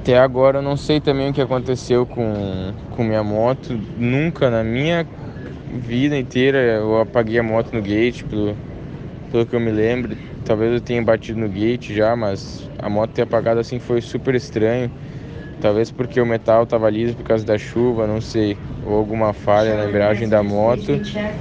Até agora eu não sei também o que aconteceu com minha moto. Nunca na minha vida inteira eu apaguei a moto no gate, pelo que eu me lembro. Talvez eu tenha batido no gate já, mas a moto ter apagado assim foi super estranho. Talvez porque o metal estava liso por causa da chuva, não sei. Ou alguma falha na embreagem da moto.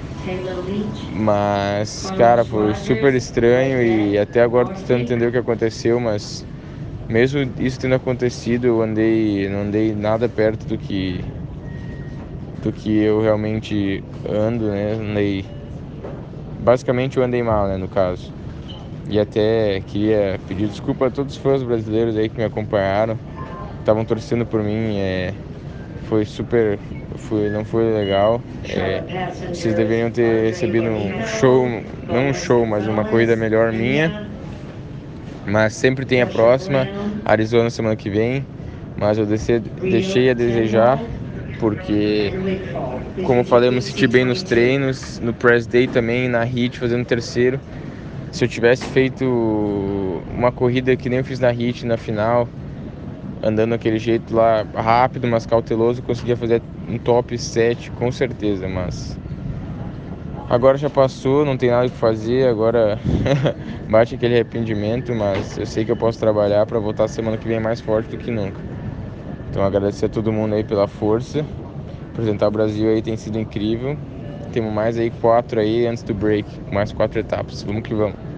Mas, cara, foi super estranho e até agora tô tentando entender o que aconteceu, mas mesmo isso tendo acontecido, não andei nada perto do que eu realmente ando, né? Basicamente eu andei mal, né, no caso. E até queria pedir desculpa a todos os fãs brasileiros aí que me acompanharam, estavam torcendo por mim. Foi super, não foi legal. Vocês deveriam ter recebido um show, não um show, mas uma corrida melhor minha. Mas sempre tem a próxima, Arizona semana que vem. Mas eu deixei a desejar, porque, como eu falei, eu me senti bem nos treinos, no press day também, na HIIT fazendo terceiro. Se eu tivesse feito uma corrida que nem eu fiz na HIIT na final, andando daquele jeito lá, rápido, mas cauteloso, eu conseguia fazer um top 7 com certeza, mas agora já passou, não tem nada o que fazer, agora bate aquele arrependimento, mas eu sei que eu posso trabalhar para voltar semana que vem mais forte do que nunca. Então agradecer a todo mundo aí pela força. Apresentar o Brasil aí tem sido incrível. Temos mais aí 4 aí antes do break, mais 4 etapas. Vamos que vamos.